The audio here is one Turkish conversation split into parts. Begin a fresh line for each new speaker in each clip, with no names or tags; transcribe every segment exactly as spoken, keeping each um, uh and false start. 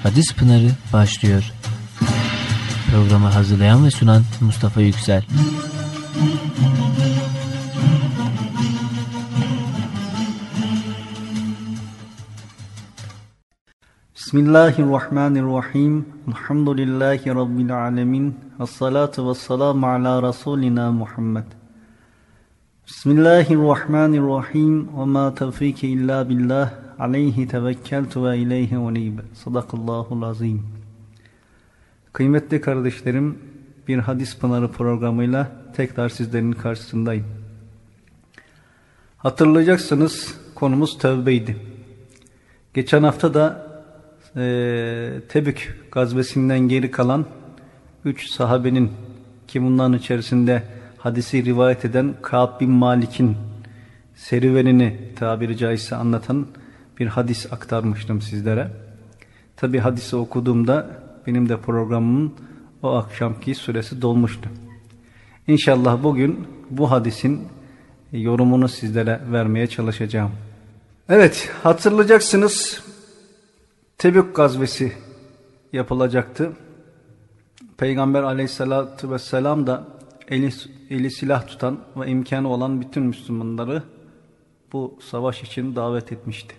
Hadis Pınarı başlıyor. Programı hazırlayan ve sunan Mustafa Yüksel.
Bismillahirrahmanirrahim. Elhamdülillahi Rabbil alemin. Vessalatu vesselamu ala Resulina Muhammed. Bismillahirrahmanirrahim. Ve ma tevfiki illa billah. Aleyhi tevekkeltu ve ileyhi unib. Sadakallahul azim. Kıymetli kardeşlerim, bir Hadis Pınarı programıyla tekrar sizlerin karşısındayım. Hatırlayacaksınız, konumuz tövbeydi. Geçen hafta da e, Tebük gazvesinden geri kalan üç sahabenin, ki bunların içerisinde hadisi rivayet eden Kâb bin Malik'in serüvenini tabiri caizse anlatan bir hadis aktarmıştım sizlere. Tabi hadisi okuduğumda benim de programımın o akşamki süresi dolmuştu. İnşallah bugün bu hadisin yorumunu sizlere vermeye çalışacağım. Evet, hatırlayacaksınız, Tebük gazvesi yapılacaktı. Peygamber aleyhissalatü vesselam da eli, eli silah tutan ve imkanı olan bütün Müslümanları bu savaş için davet etmişti.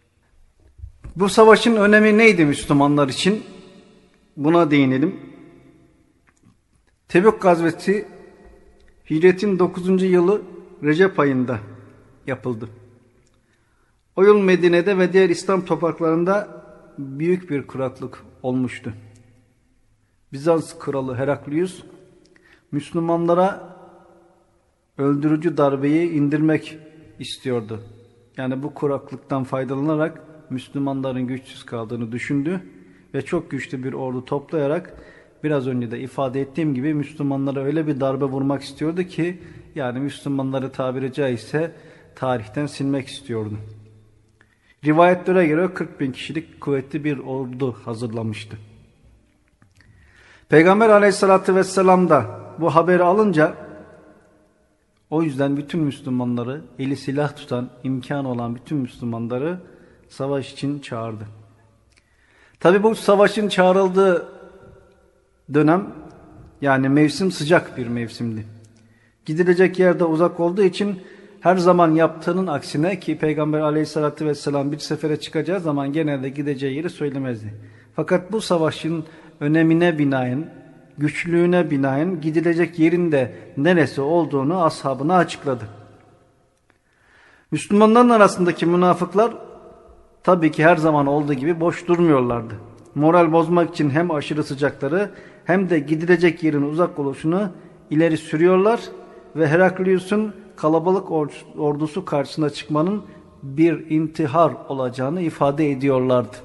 Bu savaşın önemi neydi Müslümanlar için? Buna değinelim. Tebük gazvesi Hicretin dokuzuncu yılı Recep ayında yapıldı. O yıl Medine'de ve diğer İslam topraklarında büyük bir kuraklık olmuştu. Bizans kralı Heraklius Müslümanlara öldürücü darbeyi indirmek istiyordu. Yani bu kuraklıktan faydalanarak Müslümanların güçsüz kaldığını düşündü ve çok güçlü bir ordu toplayarak biraz önce de ifade ettiğim gibi Müslümanlara öyle bir darbe vurmak istiyordu ki, yani Müslümanları tabiri caizse tarihten silmek istiyordu. Rivayetlere göre kırk bin kişilik kuvvetli bir ordu hazırlamıştı. Peygamber aleyhissalatü vesselam da bu haberi alınca, o yüzden bütün Müslümanları, eli silah tutan, imkanı olan bütün Müslümanları savaş için çağırdı. Tabi bu savaşın çağrıldığı dönem, yani mevsim sıcak bir mevsimdi. Gidilecek yerde uzak olduğu için her zaman yaptığının aksine, ki Peygamber aleyhissalatü vesselam bir sefere çıkacağı zaman genelde gideceği yeri söylemezdi. Fakat bu savaşın önemine binaen, güçlüğüne binaen gidilecek yerin de neresi olduğunu ashabına açıkladı. Müslümanların arasındaki münafıklar tabii ki her zaman olduğu gibi boş durmuyorlardı. Moral bozmak için hem aşırı sıcakları hem de gidilecek yerin uzak oluşunu ileri sürüyorlar ve Heraklius'un kalabalık ordusu karşısına çıkmanın bir intihar olacağını ifade ediyorlardı.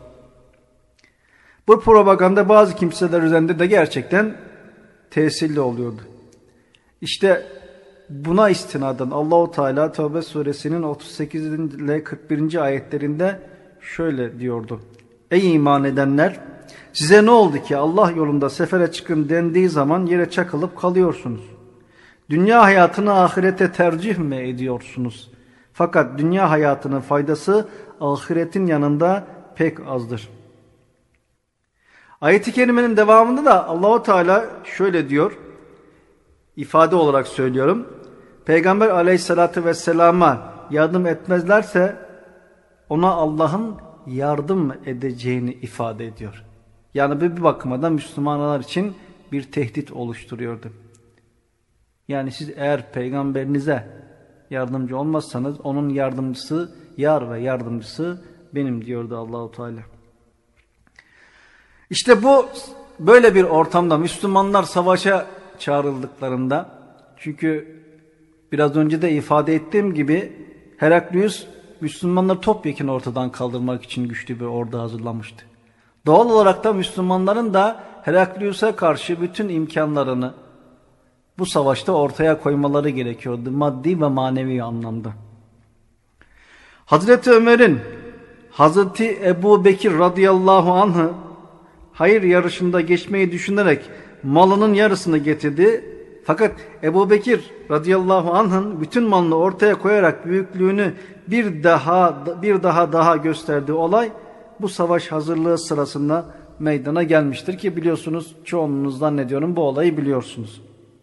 Bu propaganda bazı kimseler üzerinde de gerçekten tesirli oluyordu. İşte buna istinaden Allahu Teala Tevbe suresinin otuz sekiz ile kırk birinci ayetlerinde şöyle diyordu: Ey iman edenler! Size ne oldu ki Allah yolunda sefere çıkın dendiği zaman yere çakılıp kalıyorsunuz? Dünya hayatını ahirete tercih mi ediyorsunuz? Fakat dünya hayatının faydası ahiretin yanında pek azdır. Ayet-i kerimenin devamında da Allahu Teala şöyle diyor, ifade olarak söylüyorum: Peygamber aleyhissalatü vesselama yardım etmezlerse ona Allah'ın yardım edeceğini ifade ediyor. Yani bir bakıma da Müslümanlar için bir tehdit oluşturuyordu. Yani siz eğer peygamberinize yardımcı olmazsanız onun yardımcısı, yar ve yardımcısı benim diyordu Allahu Teala. İşte bu böyle bir ortamda Müslümanlar savaşa çağrıldıklarında, çünkü biraz önce de ifade ettiğim gibi Heraklius Müslümanları topyekun ortadan kaldırmak için güçlü bir ordu hazırlamıştı. Doğal olarak da Müslümanların da Heraklius'a karşı bütün imkanlarını bu savaşta ortaya koymaları gerekiyordu, maddi ve manevi anlamda. Hazreti Ömer'in Hazreti Ebu Bekir radıyallahu anh'ı hayır yarışında geçmeyi düşünerek malının yarısını getirdi. Fakat Ebu Bekir radıyallahu anh'ın bütün malını ortaya koyarak büyüklüğünü bir daha bir daha daha gösterdiği olay bu savaş hazırlığı sırasında meydana gelmiştir ki biliyorsunuz, çoğunluğunuz zannediyorum bu olayı biliyorsunuz.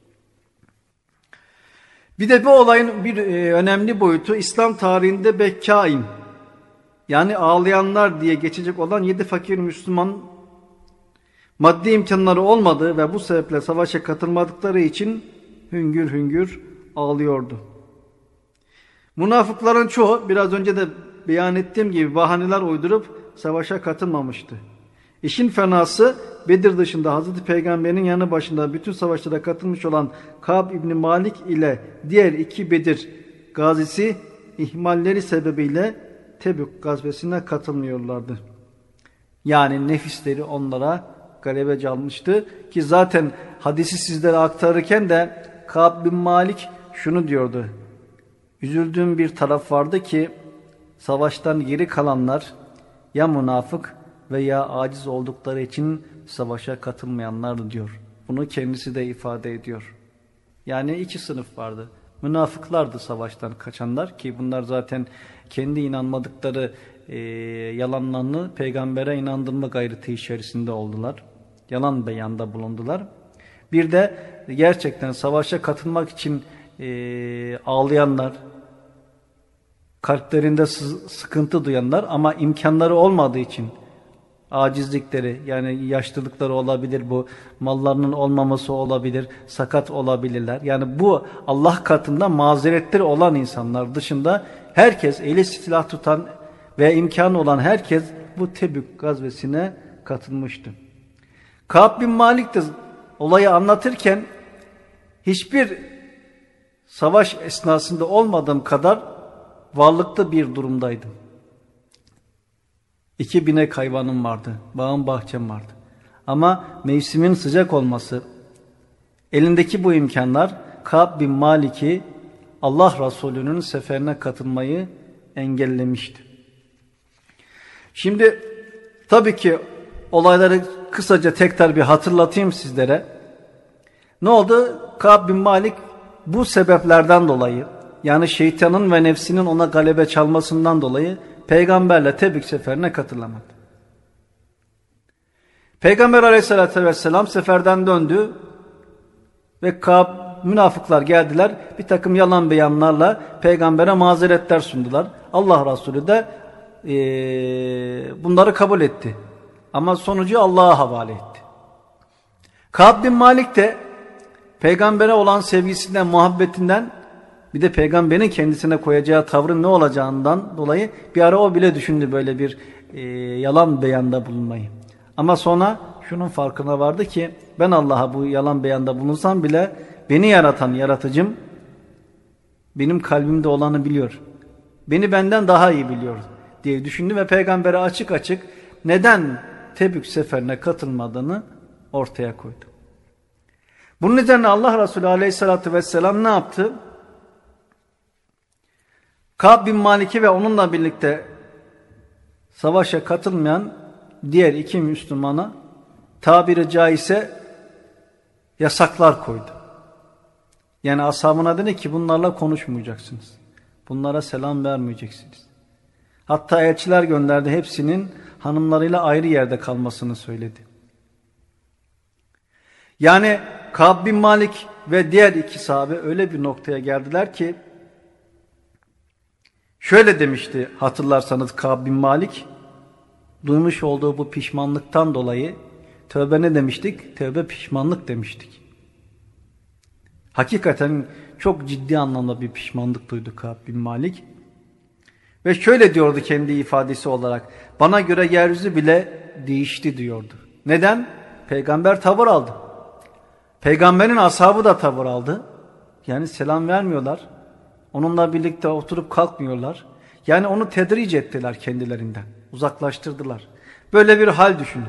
Bir de bu olayın bir e, önemli boyutu İslam tarihinde bekkain, yani ağlayanlar diye geçecek olan yedi fakir Müslüman maddi imkanları olmadığı ve bu sebeple savaşa katılmadıkları için hüngür hüngür ağlıyordu. Münafıkların çoğu biraz önce de beyan ettiğim gibi bahaneler uydurup savaşa katılmamıştı. İşin fenası Bedir dışında Hazreti Peygamber'in yanı başında bütün savaşlara katılmış olan Kâb İbni Malik ile diğer iki Bedir gazisi ihmalleri sebebiyle Tebük gazvesine katılmıyorlardı. Yani nefisleri onlara galebe çalmıştı ki zaten hadisi sizlere aktarırken de Kâb bin Malik şunu diyordu: üzüldüğüm bir taraf vardı ki savaştan geri kalanlar ya münafık veya aciz oldukları için savaşa katılmayanlardı diyor. Bunu kendisi de ifade ediyor. Yani iki sınıf vardı. Münafıklardı savaştan kaçanlar ki bunlar zaten kendi inanmadıkları e, yalanlarını peygambere inandırma gayreti içerisinde oldular. Yalan beyanda bulundular. Bir de gerçekten savaşa katılmak için e, ağlayanlar, kalplerinde sıkıntı duyanlar ama imkanları olmadığı için acizlikleri, yani yaşlılıkları olabilir, bu mallarının olmaması olabilir, sakat olabilirler. Yani bu Allah katında mazeretleri olan insanlar dışında herkes, eli silah tutan ve imkanı olan herkes bu Tebük gazvesine katılmıştı. Kâb bin Malik de olayı anlatırken hiçbir savaş esnasında olmadığım kadar varlıklı bir durumdaydım. İki binek hayvanım vardı, bağım bahçem vardı. Ama mevsimin sıcak olması, elindeki bu imkanlar Kâb bin Malik'i Allah Resulü'nün seferine katılmayı engellemişti. Şimdi tabii ki olayları kısaca tekrar bir hatırlatayım sizlere. Ne oldu? Kâb bin Malik bu sebeplerden dolayı, yani şeytanın ve nefsinin ona galebe çalmasından dolayı peygamberle Tebük seferine katılamadı. Peygamber aleyhissalatü vesselam seferden döndü ve Kâb, münafıklar geldiler, bir takım yalan beyanlarla peygambere mazeretler sundular. Allah Resulü de e, bunları kabul etti. Ama sonucu Allah'a havale etti. Kâb bin Malik de peygambere olan sevgisinden, muhabbetinden, bir de peygamberin kendisine koyacağı tavrın ne olacağından dolayı bir ara o bile düşündü böyle bir e, yalan beyanda bulunmayı. Ama sonra şunun farkına vardı ki ben Allah'a bu yalan beyanda bulunsam bile beni yaratan yaratıcım benim kalbimde olanı biliyor. Beni benden daha iyi biliyor diye düşündü ve peygambere açık açık neden Tebük seferine katılmadığını ortaya koydu. Bunun üzerine Allah Resulü aleyhissalatü vesselam ne yaptı? Kâb bin Malik'i ve onunla birlikte savaşa katılmayan diğer iki Müslümana tabiri caizse yasaklar koydu. Yani ashabına dedi ki bunlarla konuşmayacaksınız. Bunlara selam vermeyeceksiniz. Hatta elçiler gönderdi, hepsinin hanımlarıyla ayrı yerde kalmasını söyledi. Yani Kâb bin Malik ve diğer iki sahabe öyle bir noktaya geldiler ki şöyle demişti, hatırlarsanız Kâb bin Malik duymuş olduğu bu pişmanlıktan dolayı tövbe ne demiştik? Tövbe pişmanlık demiştik. Hakikaten çok ciddi anlamda bir pişmanlık duydu Kâb bin Malik. Ve şöyle diyordu kendi ifadesi olarak, bana göre yeryüzü bile değişti diyordu. Neden? Peygamber tavır aldı. Peygamberin ashabı da tavır aldı. Yani selam vermiyorlar. Onunla birlikte oturup kalkmıyorlar. Yani onu tedric ettiler kendilerinden. Uzaklaştırdılar. Böyle bir hal düşünün.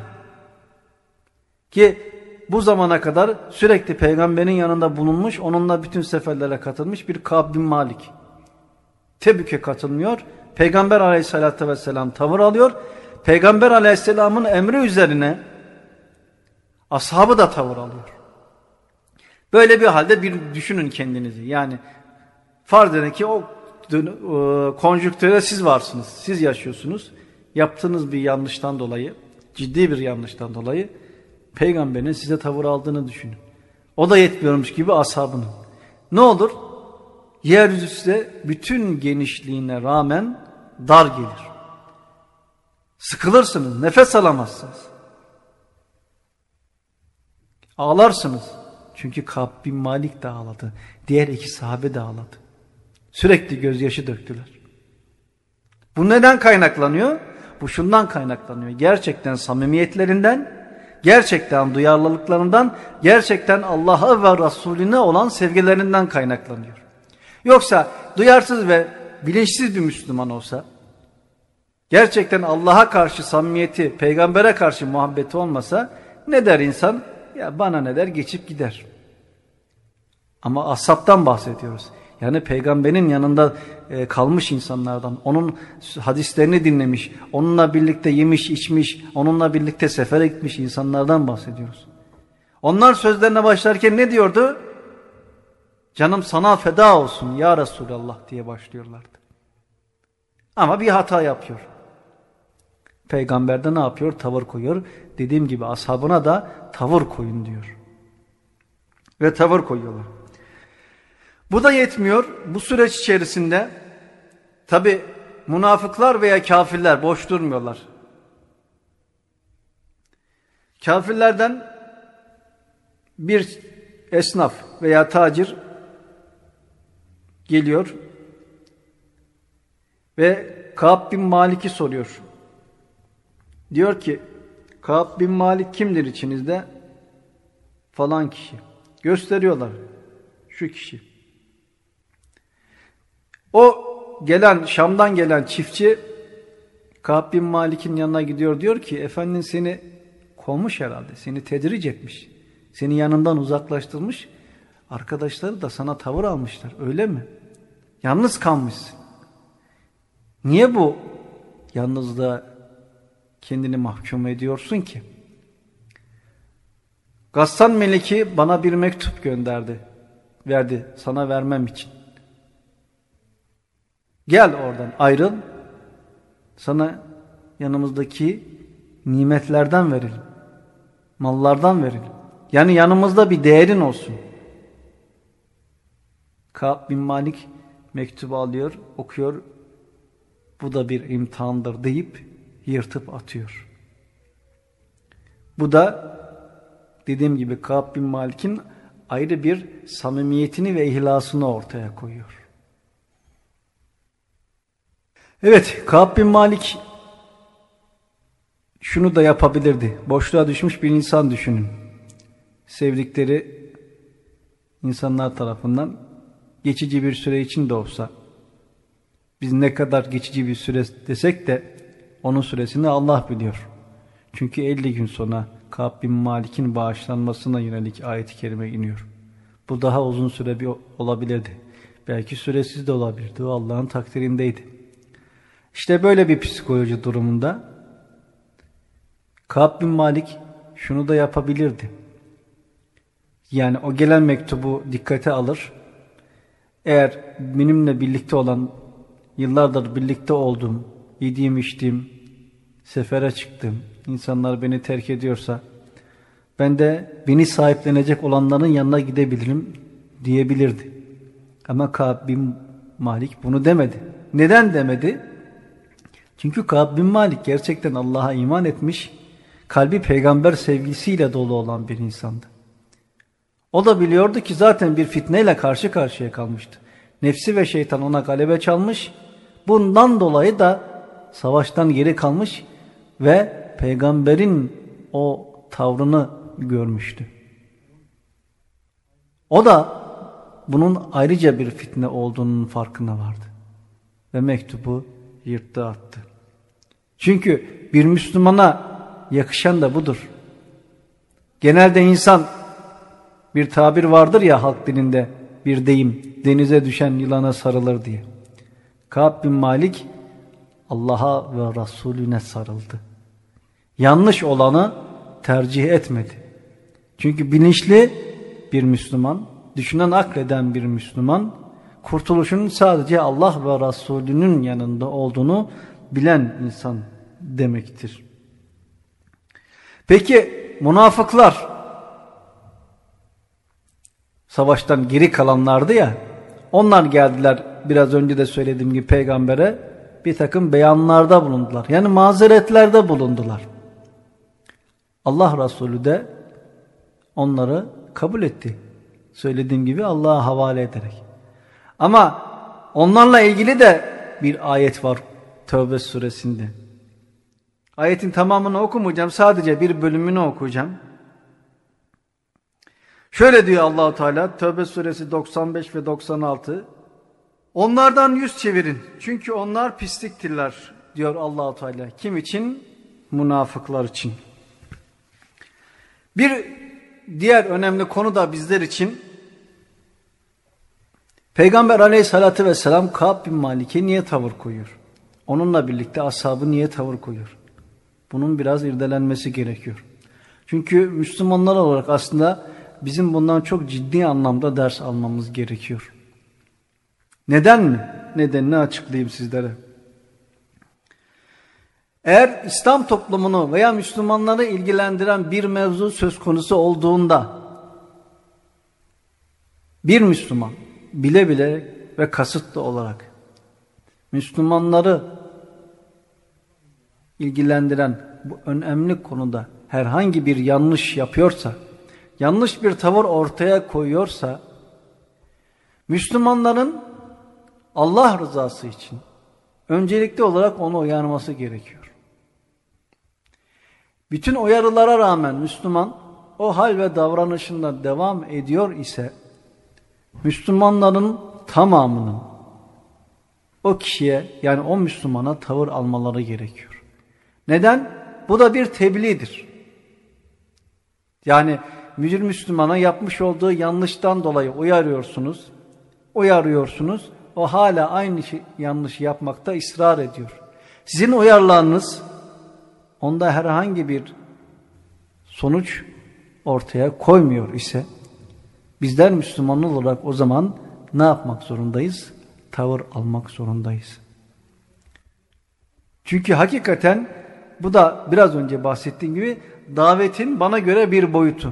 Ki bu zamana kadar sürekli peygamberin yanında bulunmuş, onunla bütün seferlere katılmış bir Kâb bin Malik. Tebük'e katılmıyor. Peygamber aleyhissalatü vesselam tavır alıyor. Peygamber aleyhisselamın emri üzerine ashabı da tavır alıyor. Böyle bir halde bir düşünün kendinizi. Yani farz edin ki o konjüktürde siz varsınız. Siz yaşıyorsunuz. Yaptığınız bir yanlıştan dolayı, ciddi bir yanlıştan dolayı peygamberin size tavır aldığını düşünün. O da yetmiyormuş gibi ashabının. Ne olur? Yeryüzü size bütün genişliğine rağmen dar gelir. Sıkılırsınız, nefes alamazsınız. Ağlarsınız. Çünkü Kâb bin Malik de ağladı. Diğer iki sahabe de ağladı. Sürekli gözyaşı döktüler. Bu neden kaynaklanıyor? Bu şundan kaynaklanıyor. Gerçekten samimiyetlerinden, gerçekten duyarlılıklarından, gerçekten Allah'a ve Resulüne olan sevgilerinden kaynaklanıyor. Yoksa duyarsız ve bilinçsiz bir Müslüman olsa, gerçekten Allah'a karşı samimiyeti, peygambere karşı muhabbeti olmasa ne der insan? Ya bana ne der, geçip gider. Ama ashabtan bahsediyoruz. Yani peygamberin yanında e, kalmış insanlardan, onun hadislerini dinlemiş, onunla birlikte yemiş, içmiş, onunla birlikte sefere gitmiş insanlardan bahsediyoruz. Onlar sözlerine başlarken ne diyordu? Canım sana feda olsun ya Resulallah diye başlıyorlardı. Ama bir hata yapıyor. Peygamber de ne yapıyor? Tavır koyuyor. Dediğim gibi ashabına da tavır koyun diyor. Ve tavır koyuyorlar. Bu da yetmiyor. Bu süreç içerisinde tabi münafıklar veya kafirler boş durmuyorlar. Kafirlerden bir esnaf veya tacir geliyor ve Kâb bin Malik'i soruyor. Diyor ki Kâb bin Malik kimdir içinizde? Falan kişi. Gösteriyorlar. Şu kişi. O gelen Şam'dan gelen çiftçi Kâb bin Malik'in yanına gidiyor, diyor ki efendin seni kovmuş herhalde, seni tedric etmiş, seni yanından uzaklaştırmış, arkadaşları da sana tavır almışlar, öyle mi? Yalnız kalmışsın. Niye bu yalnızlığa kendini mahkum ediyorsun ki? Gassan Meleki bana bir mektup gönderdi, verdi sana vermem için. Gel oradan ayrıl, sana yanımızdaki nimetlerden verelim, mallardan verelim. Yani yanımızda bir değerin olsun. Kâb bin Malik mektubu alıyor, okuyor. Bu da bir imtihandır deyip yırtıp atıyor. Bu da dediğim gibi Kâb bin Malik'in ayrı bir samimiyetini ve ihlasını ortaya koyuyor. Evet, Kâb bin Malik şunu da yapabilirdi. Boşluğa düşmüş bir insan düşünün. Sevdikleri insanlar tarafından geçici bir süre için de olsa, biz ne kadar geçici bir süre desek de onun süresini Allah biliyor. Çünkü elli gün sonra Kâb bin Malik'in bağışlanmasına yönelik ayet-i kerime iniyor. Bu daha uzun süre bir olabilirdi. Belki süresiz de olabilirdi. O Allah'ın takdirindeydi. İşte böyle bir psikoloji durumunda Kâb bin Malik şunu da yapabilirdi. Yani o gelen mektubu dikkate alır. Eğer benimle birlikte olan, yıllardır birlikte olduğum, yediğim içtiğim, sefere çıktım, insanlar beni terk ediyorsa ben de beni sahiplenecek olanların yanına gidebilirim diyebilirdi. Ama Kâb bin Malik bunu demedi. Neden demedi? Çünkü Kâb bin Malik gerçekten Allah'a iman etmiş, kalbi peygamber sevgisiyle dolu olan bir insandı. O da biliyordu ki zaten bir fitneyle karşı karşıya kalmıştı. Nefsi ve şeytan ona galebe çalmış, bundan dolayı da savaştan geri kalmış ve peygamberin o tavrını görmüştü. O da bunun ayrıca bir fitne olduğunun farkına vardı. Ve mektubu yırttı attı. Çünkü bir Müslümana yakışan da budur. Genelde insan, bir tabir vardır ya halk dilinde, bir deyim, denize düşen yılana sarılır diye. Kâb bin Malik Allah'a ve Resulüne sarıldı. Yanlış olanı tercih etmedi. Çünkü bilinçli bir Müslüman, düşünen, akleden bir Müslüman, kurtuluşun sadece Allah ve Resulünün yanında olduğunu bilen insan demektir. Peki münafıklar savaştan geri kalanlardı ya, onlar geldiler biraz önce de söylediğim gibi peygambere bir takım beyanlarda bulundular. Yani mazeretlerde bulundular. Allah Resulü de onları kabul etti. Söylediğim gibi Allah'a havale ederek. Ama onlarla ilgili de bir ayet var Tevbe suresinde. Ayetin tamamını okumayacağım. Sadece bir bölümünü okuyacağım. Şöyle diyor Allah-u Teala Tevbe suresi doksan beş ve doksan altı. Onlardan yüz çevirin. Çünkü onlar pisliktirler diyor Allah-u Teala. Kim için? Münafıklar için. Bir diğer önemli konu da bizler için Peygamber aleyhissalatü vesselam Kâb bin Malik'e niye tavır koyuyor? Onunla birlikte ashabı niye tavır koyuyor? Bunun biraz irdelenmesi gerekiyor. Çünkü Müslümanlar olarak aslında bizim bundan çok ciddi anlamda ders almamız gerekiyor. Neden mi? Nedenini açıklayayım sizlere. Eğer İslam toplumunu veya Müslümanları ilgilendiren bir mevzu söz konusu olduğunda bir Müslüman bile bile ve kasıtlı olarak Müslümanları ilgilendiren bu önemli konuda herhangi bir yanlış yapıyorsa, yanlış bir tavır ortaya koyuyorsa, Müslümanların Allah rızası için öncelikli olarak onu uyarması gerekiyor. Bütün uyarılara rağmen Müslüman o hal ve davranışında devam ediyor ise, Müslümanların tamamının o kişiye, yani o Müslümana tavır almaları gerekiyor. Neden? Bu da bir tebliğdir. Yani bir Müslümana yapmış olduğu yanlıştan dolayı uyarıyorsunuz, uyarıyorsunuz, o hala aynı şey, yanlışı yapmakta ısrar ediyor. Sizin uyarılarınız onda herhangi bir sonuç ortaya koymuyor ise, bizler Müslüman olarak o zaman ne yapmak zorundayız? Tavır almak zorundayız. Çünkü hakikaten bu da biraz önce bahsettiğim gibi davetin bana göre bir boyutu.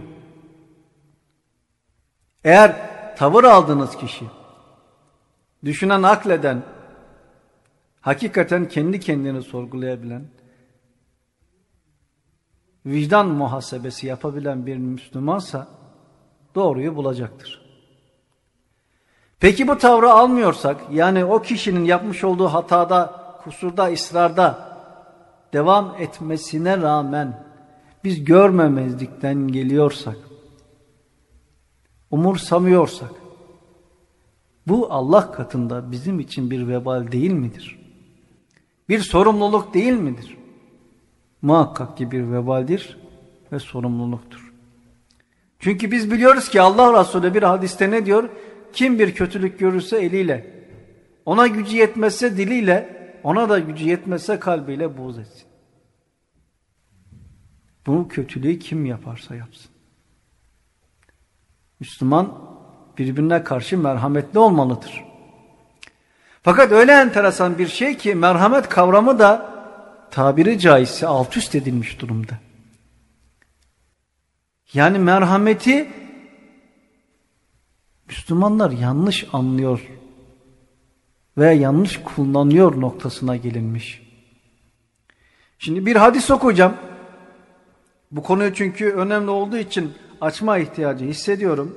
Eğer tavır aldığınız kişi, düşünen, akleden, hakikaten kendi kendini sorgulayabilen, vicdan muhasebesi yapabilen bir Müslümansa doğruyu bulacaktır. Peki bu tavrı almıyorsak, yani o kişinin yapmış olduğu hatada, kusurda, ısrarda devam etmesine rağmen biz görmemezlikten geliyorsak, umursamıyorsak, bu Allah katında bizim için bir vebal değil midir? Bir sorumluluk değil midir? Muhakkak ki bir vebaldir ve sorumluluktur. Çünkü biz biliyoruz ki Allah Resulü bir hadiste ne diyor? Kim bir kötülük görürse eliyle, ona gücü yetmezse diliyle, ona da gücü yetmezse kalbiyle buğz etsin. Bu kötülüğü kim yaparsa yapsın. Müslüman birbirine karşı merhametli olmalıdır. Fakat öyle enteresan bir şey ki merhamet kavramı da tabiri caizse alt üst edilmiş durumda. Yani merhameti Müslümanlar yanlış anlıyor veya yanlış kullanıyor noktasına gelinmiş. Şimdi bir hadis okuyacağım. Bu konuyu çünkü önemli olduğu için açma ihtiyacı hissediyorum.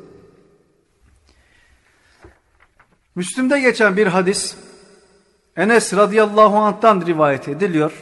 Müslim'de geçen bir hadis Enes radıyallahu anh'tan rivayet ediliyor.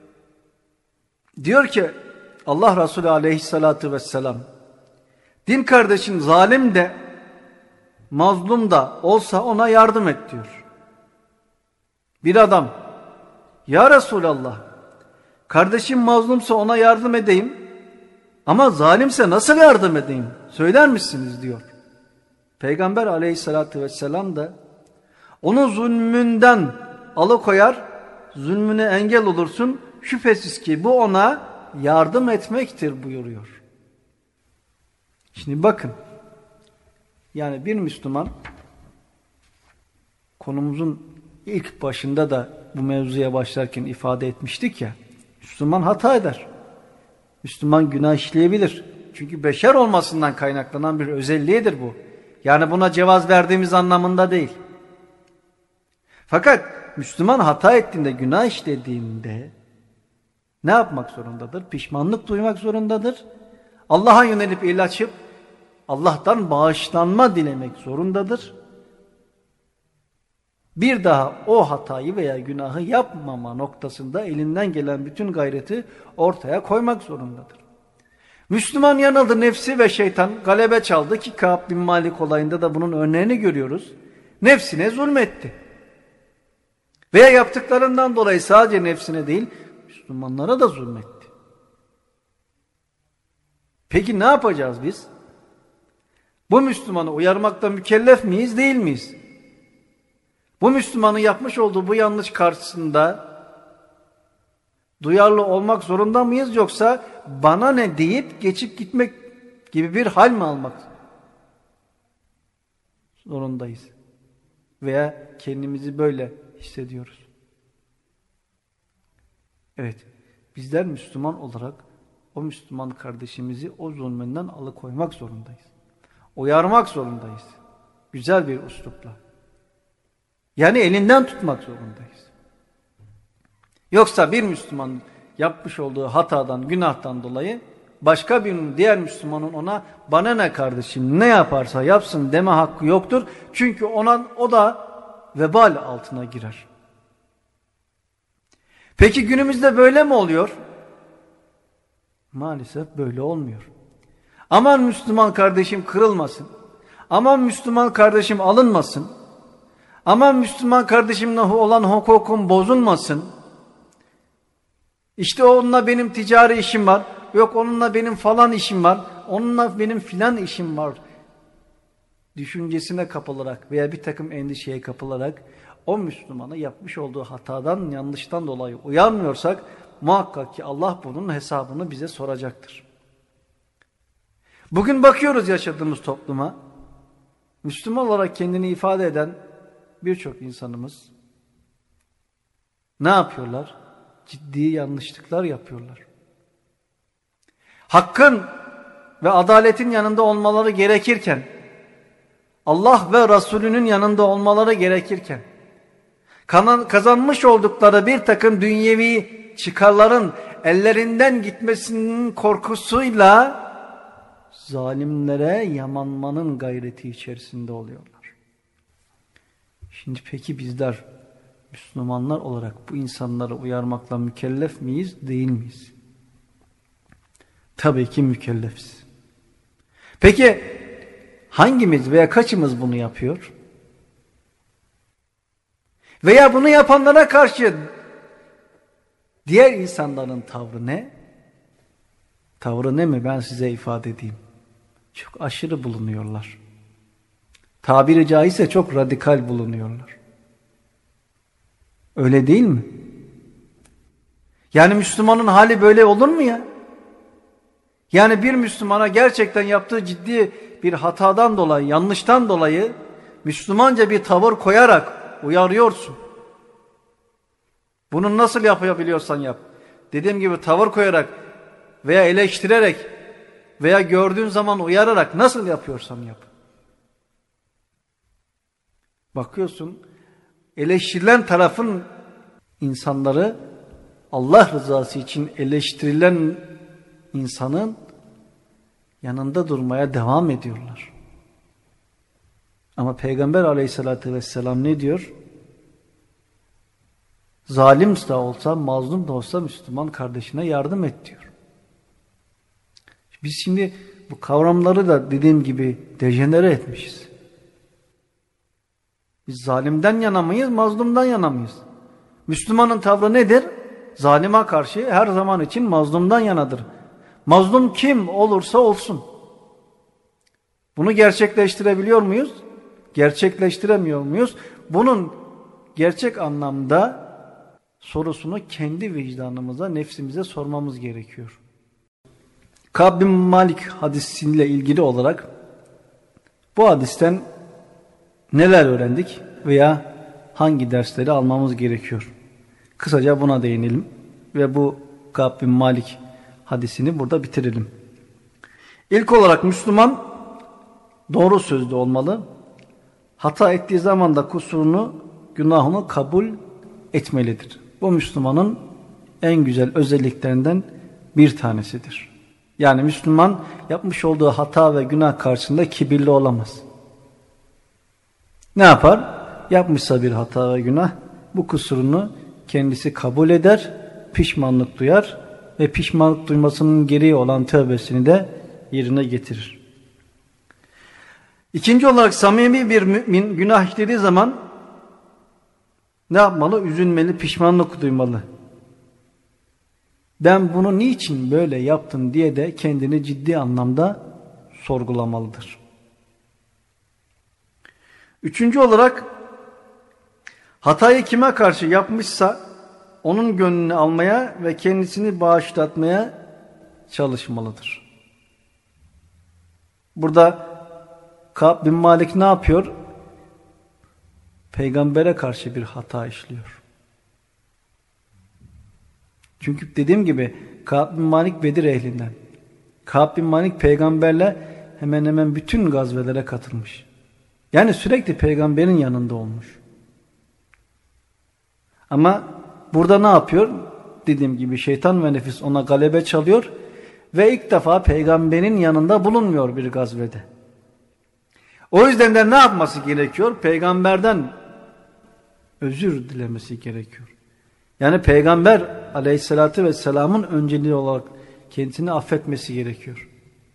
Diyor ki Allah Resulü aleyhissalatu vesselam, din kardeşin zalim de mazlum da olsa ona yardım et diyor. Bir adam, ya Resulallah, kardeşim mazlumsa ona yardım edeyim ama zalimse nasıl yardım edeyim söyler misiniz diyor. Peygamber aleyhissalatu vesselam da onu zulmünden alıkoyar, zulmüne engel olursun, şüphesiz ki bu ona yardım etmektir buyuruyor. Şimdi bakın, yani bir Müslüman, konumuzun ilk başında da bu mevzuya başlarken ifade etmiştik ya, Müslüman hata eder. Müslüman günah işleyebilir. Çünkü beşer olmasından kaynaklanan bir özelliğidir bu. Yani buna cevaz verdiğimiz anlamında değil. Fakat Müslüman hata ettiğinde, günah işlediğinde ne yapmak zorundadır? Pişmanlık duymak zorundadır. Allah'a yönelip el açıp Allah'tan bağışlanma dilemek zorundadır. Bir daha o hatayı veya günahı yapmama noktasında elinden gelen bütün gayreti ortaya koymak zorundadır. Müslüman yanıldı, nefsi ve şeytan galebe çaldı ki Kâb bin Malik olayında da bunun örneğini görüyoruz. Nefsine zulmetti. Veya yaptıklarından dolayı sadece nefsine değil, Müslümanlara da zulmetti. Peki ne yapacağız biz? Bu Müslümanı uyarmakta mükellef miyiz, değil miyiz? Bu Müslümanın yapmış olduğu bu yanlış karşısında duyarlı olmak zorunda mıyız, yoksa bana ne deyip geçip gitmek gibi bir hal mi almak zorundayız? Veya kendimizi böyle hissediyoruz. Evet, bizler Müslüman olarak o Müslüman kardeşimizi o zulmünden alıkoymak zorundayız. Uyarmak zorundayız. Güzel bir üslupla. Yani elinden tutmak zorundayız. Yoksa bir Müslüman yapmış olduğu hatadan, günahtan dolayı başka bir diğer Müslümanın ona bana ne kardeşim ne yaparsa yapsın deme hakkı yoktur. Çünkü ona o da vebal altına girer. Peki günümüzde böyle mi oluyor? Maalesef böyle olmuyor. Aman Müslüman kardeşim kırılmasın. Aman Müslüman kardeşim alınmasın. Aman Müslüman kardeşimle olan hukukum bozulmasın. İşte onunla benim ticari işim var. Yok onunla benim falan işim var. Onunla benim filan işim var. Düşüncesine kapılarak veya bir takım endişeye kapılarak o Müslümanı yapmış olduğu hatadan, yanlıştan dolayı uyarmıyorsak muhakkak ki Allah bunun hesabını bize soracaktır. Bugün bakıyoruz yaşadığımız topluma. Müslüman olarak kendini ifade eden birçok insanımız ne yapıyorlar? Ciddi yanlışlıklar yapıyorlar. Hakkın ve adaletin yanında olmaları gerekirken, Allah ve Resulünün yanında olmaları gerekirken, kazanmış oldukları bir takım dünyevi çıkarların ellerinden gitmesinin korkusuyla zalimlere yamanmanın gayreti içerisinde oluyorlar. Şimdi peki bizler Müslümanlar olarak bu insanları uyarmakla mükellef miyiz, değil miyiz? Tabii ki mükellefiz. Peki hangimiz veya kaçımız bunu yapıyor? Veya bunu yapanlara karşı diğer insanların tavrı ne? Tavrı ne mi? Ben size ifade edeyim. Çok aşırı bulunuyorlar. Tabiri caizse çok radikal bulunuyorlar. Öyle değil mi? Yani Müslümanın hali böyle olur mu ya? Yani bir Müslümana gerçekten yaptığı ciddi bir hatadan dolayı, yanlıştan dolayı Müslümanca bir tavır koyarak uyarıyorsun. Bunu nasıl yapabiliyorsan yap. Dediğim gibi tavır koyarak veya eleştirerek veya gördüğün zaman uyararak nasıl yapıyorsan yap. Bakıyorsun eleştirilen tarafın insanları Allah rızası için eleştirilen insanın yanında durmaya devam ediyorlar. Ama Peygamber aleyhissalatü vesselam ne diyor? Zalim de olsa, mazlum da olsa Müslüman kardeşine yardım et diyor. Biz şimdi bu kavramları da dediğim gibi dejenere etmişiz. Biz zalimden yana mıyız, mazlumdan yana mıyız? Müslümanın tavrı nedir? Zalime karşı her zaman için mazlumdan yanadır. Mazlum kim olursa olsun. Bunu gerçekleştirebiliyor muyuz? Gerçekleştiremiyor muyuz? Bunun gerçek anlamda sorusunu kendi vicdanımıza, nefsimize sormamız gerekiyor. Kâb bin Malik hadisiyle ilgili olarak bu hadisten neler öğrendik veya hangi dersleri almamız gerekiyor? Kısaca buna değinelim ve bu Kâb bin Malik hadisini burada bitirelim. İlk olarak Müslüman doğru sözlü olmalı. Hata ettiği zaman da kusurunu, günahını kabul etmelidir. Bu Müslümanın en güzel özelliklerinden bir tanesidir. Yani Müslüman yapmış olduğu hata ve günah karşısında kibirli olamaz. Ne yapar? Yapmışsa bir hata ve günah, bu kusurunu kendisi kabul eder, pişmanlık duyar ve pişmanlık duymasının gereği olan tövbesini de yerine getirir. İkinci olarak samimi bir mümin günah işlediği zaman ne yapmalı? Üzülmeli, pişmanlık duymalı. Ben bunu niçin böyle yaptım diye de kendini ciddi anlamda sorgulamalıdır. Üçüncü olarak hatayı kime karşı yapmışsa onun gönlünü almaya ve kendisini bağışlatmaya çalışmalıdır. Burada Kâb bin Malik ne yapıyor? Peygambere karşı bir hata işliyor. Çünkü dediğim gibi Kâb bin Malik Bedir ehlinden. Kâb bin Malik peygamberle hemen hemen bütün gazvelere katılmış. Yani sürekli peygamberin yanında olmuş. Ama burada ne yapıyor? Dediğim gibi şeytan ve nefis ona galebe çalıyor ve ilk defa peygamberin yanında bulunmuyor bir gazvede. O yüzden de ne yapması gerekiyor? Peygamberden özür dilemesi gerekiyor. Yani peygamber aleyhissalatü vesselamın önceliği olarak kendisini affetmesi gerekiyor.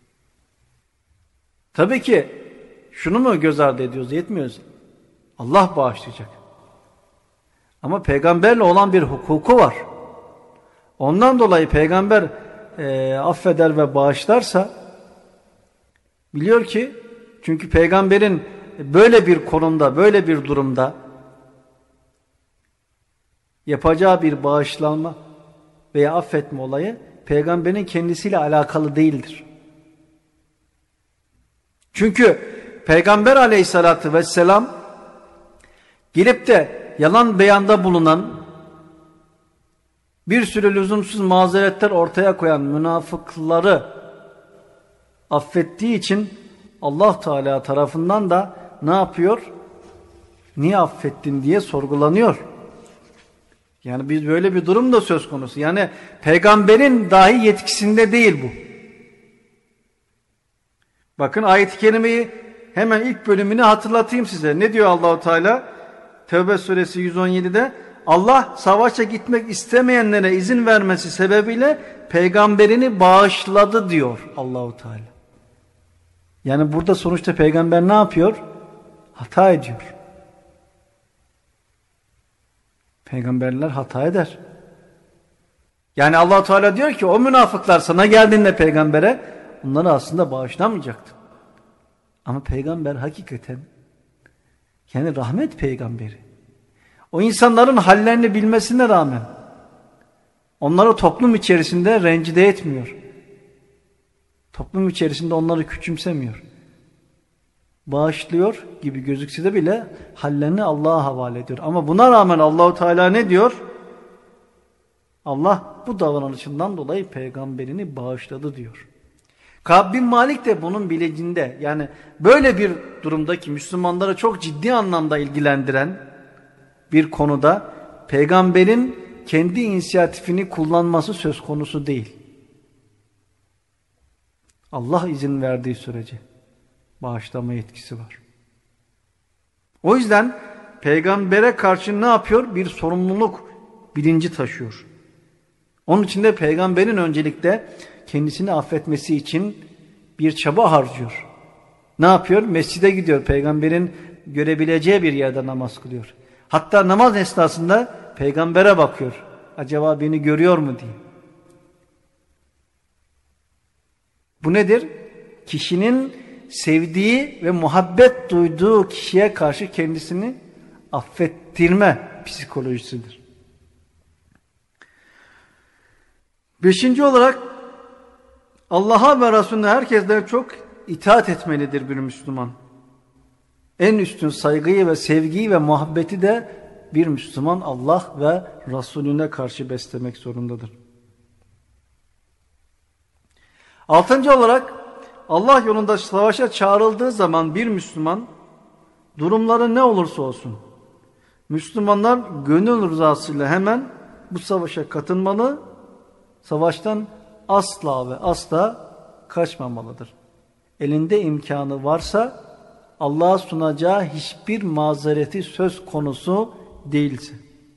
Tabii ki şunu mu göz ardı ediyoruz, yetmiyoruz. Allah bağışlayacak. Ama peygamberle olan bir hukuku var. Ondan dolayı peygamber e, affeder ve bağışlarsa biliyor ki, çünkü peygamberin böyle bir konumda, böyle bir durumda yapacağı bir bağışlanma veya affetme olayı peygamberin kendisiyle alakalı değildir. Çünkü peygamber aleyhissalatü vesselam gelip de yalan beyanda bulunan, bir sürü lüzumsuz mazeretler ortaya koyan münafıkları affettiği için Allah Teala tarafından da ne yapıyor? Niye affettin diye sorgulanıyor. Yani biz böyle bir durum da söz konusu. Yani peygamberin dahi yetkisinde değil bu. Bakın ayet-i kerimeyi hemen ilk bölümünü hatırlatayım size. Ne diyor Allah-u Teala? Tevbe suresi yüz on yedide Allah savaşa gitmek istemeyenlere izin vermesi sebebiyle peygamberini bağışladı diyor Allah-u Teala. Yani burada sonuçta peygamber ne yapıyor? Hata ediyor. Peygamberler hata eder. Yani Allah-u Teala diyor ki o münafıklar sana geldiğinde peygambere onları aslında bağışlamayacaktı. Ama peygamber hakikaten yani rahmet peygamberi. O insanların hallerini bilmesine rağmen onları toplum içerisinde rencide etmiyor. Toplum içerisinde onları küçümsemiyor. Bağışlıyor gibi gözükse de bile hallerini Allah'a havale ediyor. Ama buna rağmen Allahu Teala ne diyor? Allah bu davranışından dolayı peygamberini bağışladı diyor. Kâb bin Malik de bunun bilincinde. Yani böyle bir durumdaki Müslümanları çok ciddi anlamda ilgilendiren bir konuda peygamberin kendi inisiyatifini kullanması söz konusu değil. Allah izin verdiği sürece bağışlama yetkisi var. O yüzden peygambere karşı ne yapıyor? Bir sorumluluk bilinci taşıyor. Onun için de peygamberin öncelikle kendisini affetmesi için bir çaba harcıyor. Ne yapıyor? Mescide gidiyor. Peygamberin görebileceği bir yerde namaz kılıyor. Hatta namaz esnasında peygambere bakıyor. Acaba beni görüyor mu diye. Bu nedir? Kişinin sevdiği ve muhabbet duyduğu kişiye karşı kendisini affettirme psikolojisidir. Beşinci olarak Allah'a ve Resulüne herkesten çok itaat etmelidir bir Müslüman. En üstün saygıyı ve sevgiyi ve muhabbeti de bir Müslüman Allah ve Resulüne karşı beslemek zorundadır. Altıncı olarak Allah yolunda savaşa çağrıldığı zaman bir Müslüman durumları ne olursa olsun Müslümanlar gönül rızasıyla hemen bu savaşa katılmalı, savaştan asla ve asla kaçmamalıdır. Elinde imkanı varsa Allah'a sunacağı hiçbir mazereti söz konusu değilse.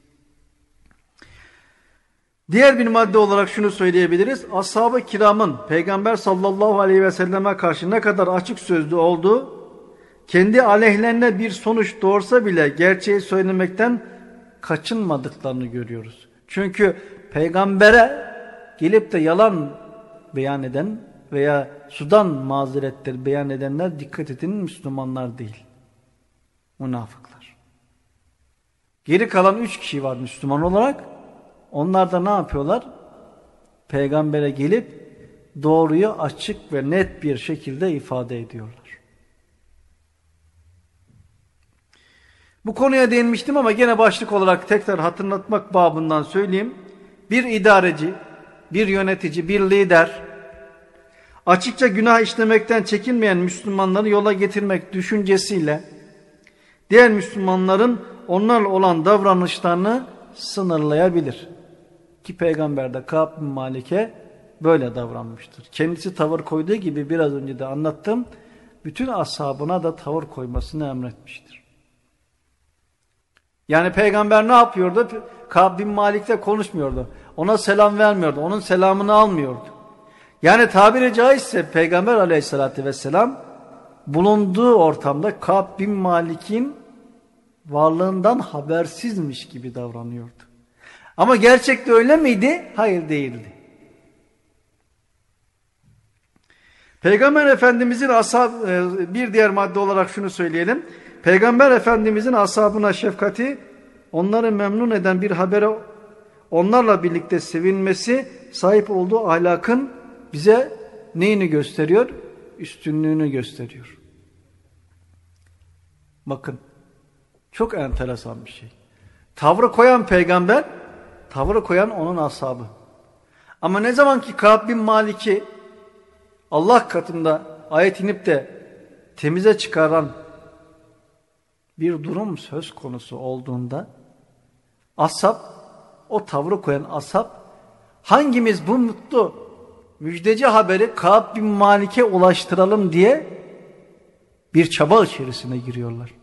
Diğer bir madde olarak şunu söyleyebiliriz. Ashab-ı kiramın Peygamber sallallahu aleyhi ve selleme karşı ne kadar açık sözlü olduğu, kendi aleyhlerine bir sonuç doğursa bile gerçeği söylemekten kaçınmadıklarını görüyoruz. Çünkü peygambere gelip de yalan beyan eden veya sudan mazeretler beyan edenler, dikkat edin, Müslümanlar değil, münafıklar. Geri kalan üç kişi var Müslüman olarak. Onlar da ne yapıyorlar? Peygambere gelip doğruyu açık ve net bir şekilde ifade ediyorlar. Bu konuya değinmiştim ama gene başlık olarak tekrar hatırlatmak babından söyleyeyim. Bir idareci, bir yönetici, bir lider açıkça günah işlemekten çekinmeyen Müslümanları yola getirmek düşüncesiyle diğer Müslümanların onlarla olan davranışlarını sınırlayabilir. Ki Peygamber de Kâb bin Malik'e böyle davranmıştır. Kendisi tavır koyduğu gibi biraz önce de anlattım. Bütün ashabına da tavır koymasını emretmiştir. Yani Peygamber ne yapıyordu? Kâb bin Malik'le konuşmuyordu. Ona selam vermiyordu. Onun selamını almıyordu. Yani tabiri caizse Peygamber aleyhissalatü vesselam bulunduğu ortamda Kâb bin Malik'in varlığından habersizmiş gibi davranıyordu. Ama gerçekte öyle miydi? Hayır, değildi. Peygamber Efendimizin ashab, bir diğer madde olarak şunu söyleyelim. Peygamber Efendimizin ashabına şefkati, onları memnun eden bir habere onlarla birlikte sevinmesi, sahip olduğu ahlakın bize neyini gösteriyor? Üstünlüğünü gösteriyor. Bakın, çok enteresan bir şey. Tavrı koyan peygamber, tavrı koyan onun ashabı. Ama ne zaman ki Kâb bin Malik'i Allah katında ayet inip de temize çıkaran bir durum söz konusu olduğunda ashab, o tavrı koyan ashab, hangimiz bu mutlu müjdeci haberi Kâb bin Malik'e ulaştıralım diye bir çaba içerisine giriyorlar.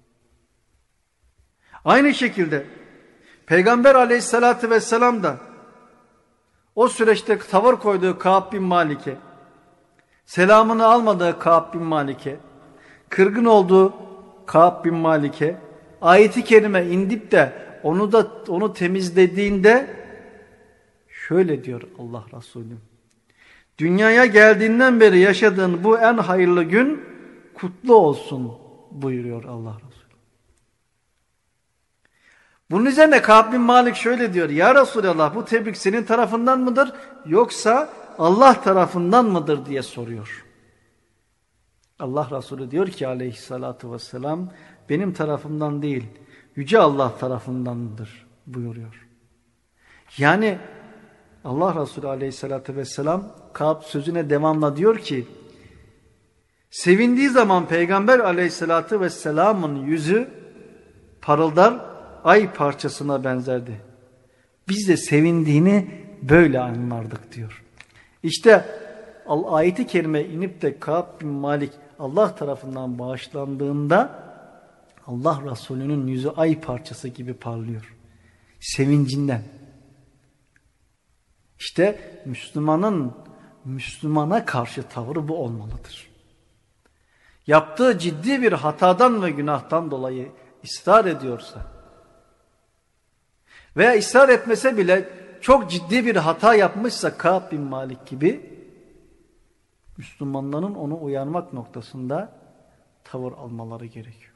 Aynı şekilde Peygamber aleyhissalatü vesselam da o süreçte tavır koyduğu Kâb bin Malik'e, selamını almadığı Kâb bin Malik'e, kırgın olduğu Kâb bin Malik'e, ayeti kerime indip de onu da onu temizlediğinde şöyle diyor Allah Resulü: dünyaya geldiğinden beri yaşadığın bu en hayırlı gün kutlu olsun buyuruyor Allah Resulü. Bunun üzerine Kâb bin Malik şöyle diyor: ya Resulallah, bu tebrik senin tarafından mıdır yoksa Allah tarafından mıdır diye soruyor. Allah Resulü diyor ki aleyhissalatu vesselam, benim tarafımdan değil, Yüce Allah tarafındandır buyuruyor. Yani Allah Resulü aleyhissalatu vesselam Kâb sözüne devamla diyor ki, sevindiği zaman Peygamber aleyhissalatu vesselamın yüzü parıldar, ay parçasına benzerdi. Biz de sevindiğini böyle anlardık diyor. İşte ayet-i kerime inip de Kâb bin Malik Allah tarafından bağışlandığında Allah Resulü'nün yüzü ay parçası gibi parlıyor. Sevincinden. İşte Müslümanın Müslümana karşı tavrı bu olmalıdır. Yaptığı ciddi bir hatadan ve günahtan dolayı ısrar ediyorsa veya ısrar etmese bile çok ciddi bir hata yapmışsa Kâb bin Malik gibi, Müslümanların onu uyarmak noktasında tavır almaları gerekiyor.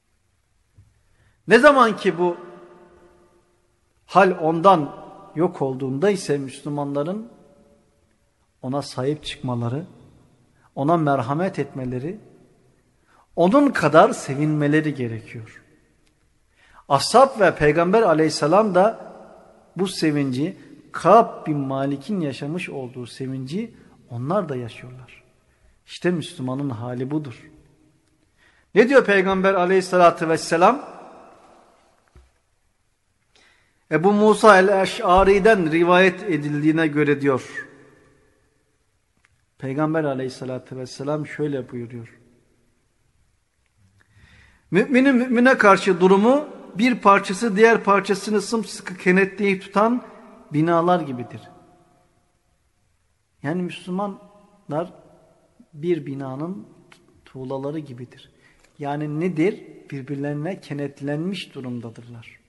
Ne zaman ki bu hal ondan yok olduğunda ise Müslümanların ona sahip çıkmaları, ona merhamet etmeleri, onun kadar sevinmeleri gerekiyor. Ashab ve Peygamber aleyhisselam da bu sevinci, Kâb bin Malik'in yaşamış olduğu sevinci Onlar da yaşıyorlar. İşte Müslümanın hali budur. Ne diyor Peygamber aleyhissalatü vesselam? Ebu Musa el-Eş'ari'den rivayet edildiğine göre diyor. Peygamber aleyhissalatü vesselam şöyle buyuruyor. Müminin mümine karşı durumu bir parçası diğer parçasını sımsıkı kenetleyip tutan binalar gibidir. Yani Müslümanlar bir binanın tuğlaları gibidir. Yani nedir? Birbirlerine kenetlenmiş durumdadırlar.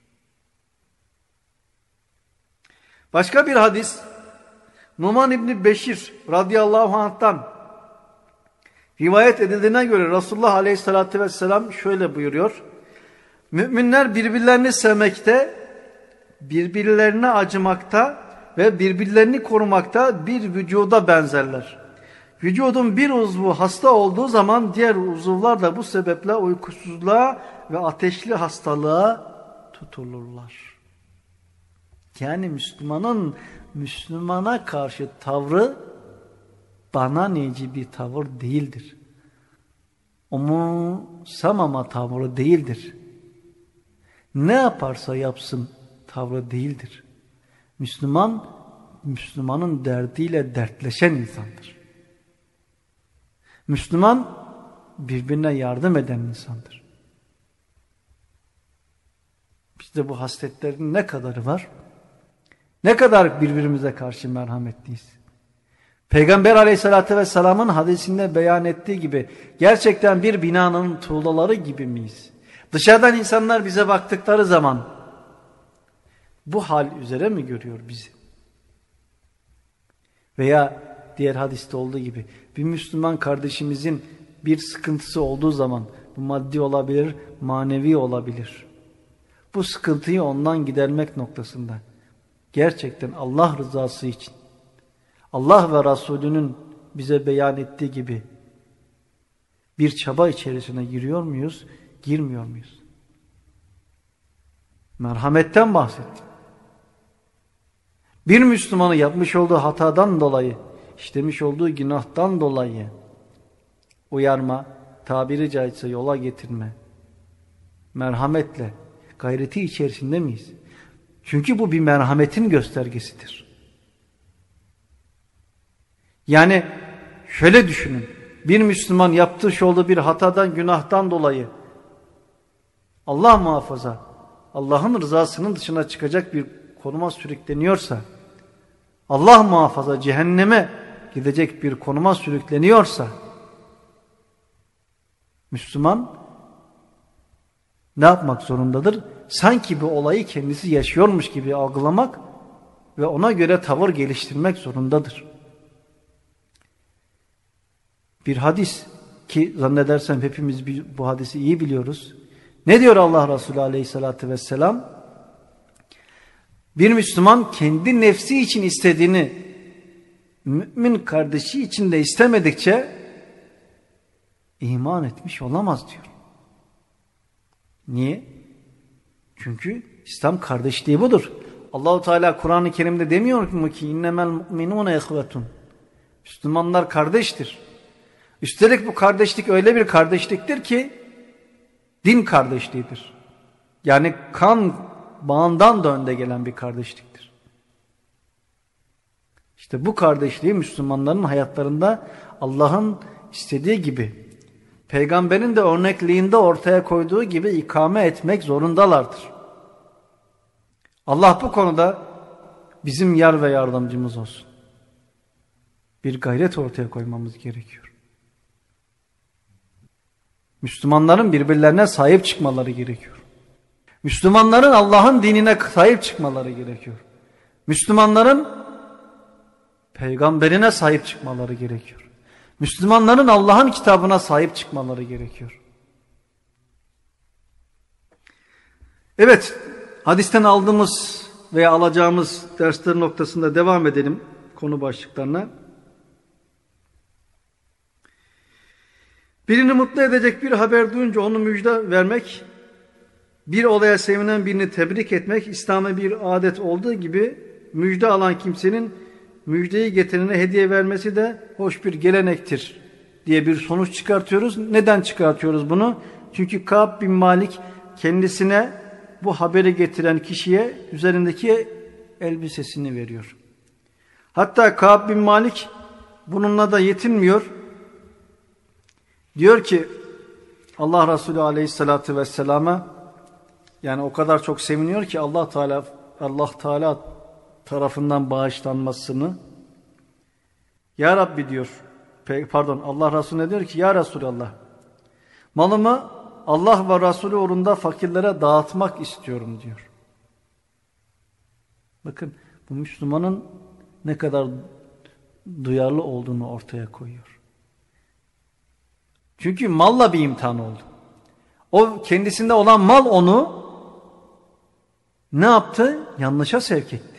Başka bir hadis, Numan İbni Beşir radıyallahu anh'tan rivayet edildiğine göre Resulullah aleyhissalatü vesselam şöyle buyuruyor. Müminler birbirlerini sevmekte, birbirlerine acımakta ve birbirlerini korumakta bir vücuda benzerler. Vücudun bir uzvu hasta olduğu zaman diğer uzuvlar da bu sebeple uykusuzluğa ve ateşli hastalığa tutulurlar. Yani Müslümanın Müslümana karşı tavrı bana neci bir tavır değildir. Umursamama tavrı değildir. Ne yaparsa yapsın tavrı değildir. Müslüman, Müslümanın derdiyle dertleşen insandır. Müslüman, birbirine yardım eden insandır. Bizde bu hasletlerin ne kadarı var? Ne kadar birbirimize karşı merhametliyiz? Peygamber aleyhissalatü vesselamın hadisinde beyan ettiği gibi gerçekten bir binanın tuğlaları gibi miyiz? Dışarıdan insanlar bize baktıkları zaman bu hal üzere mi görüyor bizi? Veya diğer hadiste olduğu gibi bir Müslüman kardeşimizin bir sıkıntısı olduğu zaman bu maddi olabilir, manevi olabilir. Bu sıkıntıyı ondan gidermek noktasında gerçekten Allah rızası için Allah ve Resulünün bize beyan ettiği gibi bir çaba içerisine giriyor muyuz, girmiyor muyuz? Merhametten bahsettim. Bir Müslümanı yapmış olduğu hatadan dolayı, işlemiş olduğu günahtan dolayı uyarma, tabiri caizse yola getirme, merhametle, gayreti içerisinde miyiz? Çünkü bu bir merhametin göstergesidir. Yani şöyle düşünün, bir Müslüman yaptığı olduğu bir hatadan, günahtan dolayı Allah muhafaza, Allah'ın rızasının dışına çıkacak bir konuma sürükleniyorsa, Allah muhafaza cehenneme gidecek bir konuma sürükleniyorsa, Müslüman ne yapmak zorundadır? Sanki bu olayı kendisi yaşıyormuş gibi algılamak ve ona göre tavır geliştirmek zorundadır. Bir hadis ki zannedersem hepimiz bu hadisi iyi biliyoruz. Ne diyor Allah Resulü aleyhissalatü vesselam? Bir Müslüman kendi nefsi için istediğini mümin kardeşi için de istemedikçe iman etmiş olamaz diyor. Niye? Çünkü İslam kardeşliği budur. Allahu Teala Kur'an-ı Kerim'de demiyor mu ki innemel mu'minune ihvetun. Müslümanlar kardeştir. Üstelik bu kardeşlik öyle bir kardeşliktir ki din kardeşliğidir. Yani kan bağından da önde gelen bir kardeşliktir. İşte bu kardeşliği Müslümanların hayatlarında Allah'ın istediği gibi, Peygamberin de örnekliğinde ortaya koyduğu gibi ikame etmek zorundalardır. Allah bu konuda bizim yar ve yardımcımız olsun. Bir gayret ortaya koymamız gerekiyor. Müslümanların birbirlerine sahip çıkmaları gerekiyor. Müslümanların Allah'ın dinine sahip çıkmaları gerekiyor. Müslümanların peygamberine sahip çıkmaları gerekiyor. Müslümanların Allah'ın kitabına sahip çıkmaları gerekiyor. Evet, hadisten aldığımız veya alacağımız dersler noktasında devam edelim konu başlıklarına. Birini mutlu edecek bir haber duyunca onu müjde vermek, bir olaya sevinen birini tebrik etmek İslam'a bir adet olduğu gibi müjde alan kimsenin müjdeyi getirene hediye vermesi de hoş bir gelenektir diye bir sonuç çıkartıyoruz. Neden çıkartıyoruz bunu? Çünkü Kâb bin Malik kendisine bu haberi getiren kişiye üzerindeki elbisesini veriyor. Hatta Kâb bin Malik bununla da yetinmiyor. Diyor ki Allah Resulü Aleyhisselatü Vesselam'a, yani o kadar çok seviniyor ki Allah Teala Allah Teala tarafından bağışlanmasını. Ya Rabbi diyor. Pardon, Allah Resulüne diyor ki ya Resulallah, malımı Allah ve Resulü uğrunda fakirlere dağıtmak istiyorum diyor. Bakın bu Müslümanın ne kadar duyarlı olduğunu ortaya koyuyor. Çünkü malla bir imtihan oldu. O kendisinde olan mal onu ne yaptı? Yanlışa sevk etti.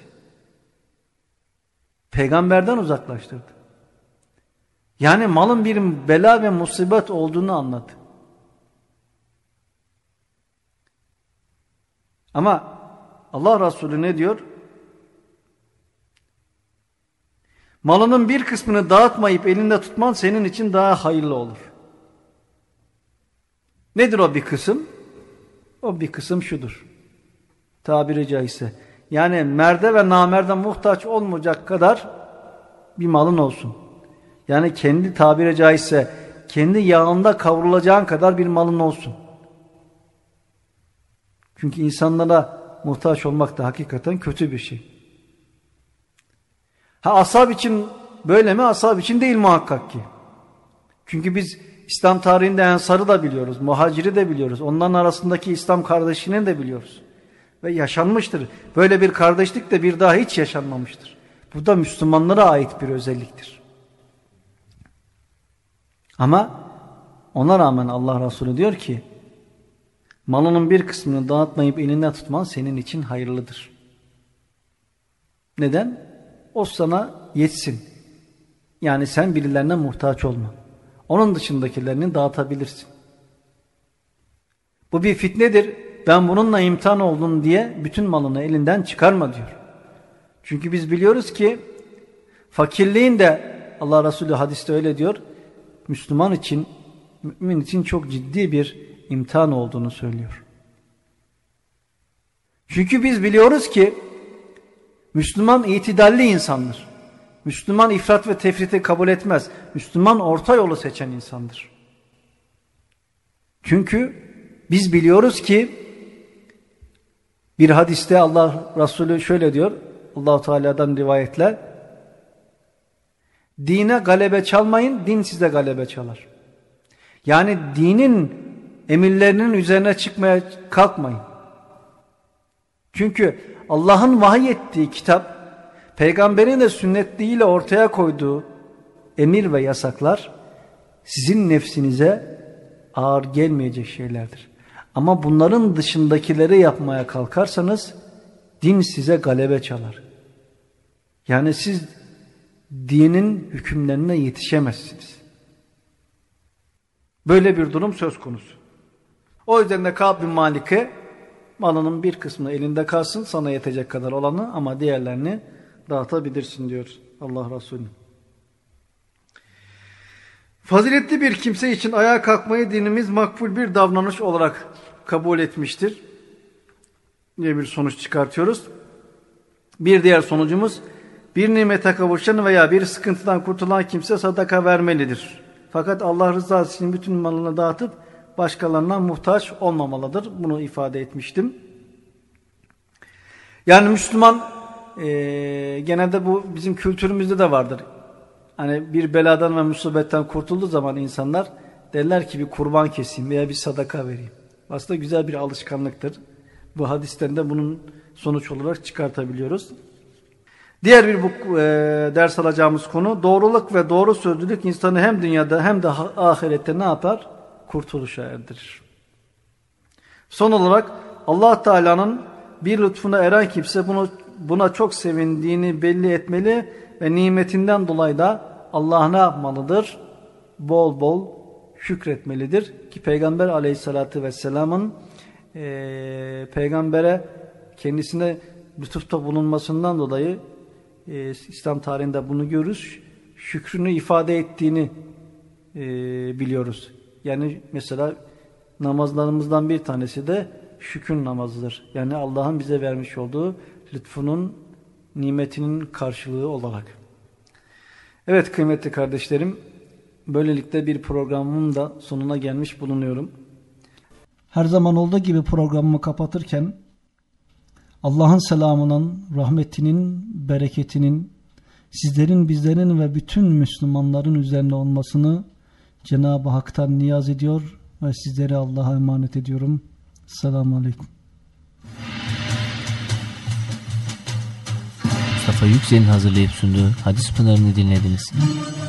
Peygamberden uzaklaştırdı. Yani malın bir bela ve musibet olduğunu anladı. Ama Allah Resulü ne diyor? Malının bir kısmını dağıtmayıp elinde tutman senin için daha hayırlı olur. Nedir o bir kısım? O bir kısım şudur. Tabiri caizse. Yani merde ve namerde muhtaç olmayacak kadar bir malın olsun. Yani kendi tabiri caizse kendi yağında kavrulacağın kadar bir malın olsun. Çünkü insanlara muhtaç olmak da hakikaten kötü bir şey. Ha ashab için böyle mi? Ashab için değil muhakkak ki. Çünkü biz İslam tarihinde Ensar'ı da biliyoruz, Muhacir'i de biliyoruz. Onların arasındaki İslam kardeşliğini de biliyoruz. Ve yaşanmıştır. Böyle bir kardeşlik de bir daha hiç yaşanmamıştır. Bu da Müslümanlara ait bir özelliktir. Ama ona rağmen Allah Resulü diyor ki, malının bir kısmını dağıtmayıp elinden tutman senin için hayırlıdır. Neden? O sana yetsin. Yani sen birilerine muhtaç olma. Onun dışındakilerini dağıtabilirsin. Bu bir fitnedir. Ben bununla imtihan oldum diye bütün malını elinden çıkarma diyor. Çünkü biz biliyoruz ki fakirliğin de Allah Resulü hadiste öyle diyor. Müslüman için, mümin için çok ciddi bir imtihan olduğunu söylüyor. Çünkü biz biliyoruz ki Müslüman itidalli insandır. Müslüman ifrat ve tefriti kabul etmez. Müslüman orta yolu seçen insandır. Çünkü biz biliyoruz ki bir hadiste Allah Resulü şöyle diyor, Allah-u Teala'dan rivayetle, dine galebe çalmayın, din size galebe çalar. Yani dinin emirlerinin üzerine çıkmaya kalkmayın. Çünkü Allah'ın vahiy ettiği kitap, Peygamberin de sünnetliğiyle ortaya koyduğu emir ve yasaklar sizin nefsinize ağır gelmeyecek şeylerdir. Ama bunların dışındakileri yapmaya kalkarsanız din size galebe çalar. Yani siz dinin hükümlerine yetişemezsiniz. Böyle bir durum söz konusu. O yüzden de Kâb bin Malik'e malının bir kısmı elinde kalsın, sana yetecek kadar olanı, ama diğerlerini dağıtabilirsin diyor Allah Resulü. Faziletli bir kimse için ayağa kalkmayı dinimiz makbul bir davranış olarak kabul etmiştir diye bir sonuç çıkartıyoruz. Bir diğer sonucumuz, bir nimete kavuşan veya bir sıkıntıdan kurtulan kimse sadaka vermelidir. Fakat Allah rızası için bütün malını dağıtıp başkalarına muhtaç olmamalıdır. Bunu ifade etmiştim. Yani Müslüman e, genelde bu bizim kültürümüzde de vardır. Hani bir beladan ve musibetten kurtulduğu zaman insanlar derler ki bir kurban keseyim veya bir sadaka vereyim. Aslında güzel bir alışkanlıktır. Bu hadisten de bunun sonuç olarak çıkartabiliyoruz. Diğer bir bu, e, ders alacağımız konu, doğruluk ve doğru sözlülük insanı hem dünyada hem de ahirette ne yapar? Kurtuluşa erdirir. Son olarak Allah Teala'nın bir lütfuna eren kimse bunu, buna çok sevindiğini belli etmeli ve nimetinden dolayı da Allah'a ne yapmalıdır? Bol bol şükretmelidir. Ki Peygamber Aleyhisselatü Vesselam'ın e, peygambere kendisine lütufta bulunmasından dolayı e, İslam tarihinde bunu görürüz. Şükrünü ifade ettiğini e, biliyoruz. Yani mesela namazlarımızdan bir tanesi de şükür namazıdır. Yani Allah'ın bize vermiş olduğu lütfunun, nimetinin karşılığı olarak. Evet kıymetli kardeşlerim, böylelikle bir programımın da sonuna gelmiş bulunuyorum. Her zaman olduğu gibi programımı kapatırken Allah'ın selamının, rahmetinin, bereketinin sizlerin, bizlerin ve bütün Müslümanların üzerine olmasını Cenab-ı Hak'tan niyaz ediyor ve sizleri Allah'a emanet ediyorum. Selamun Aleyküm.
Mustafa Yüksel'in hazırlayıp sunduğu Hadis Pınarı'nı dinlediniz.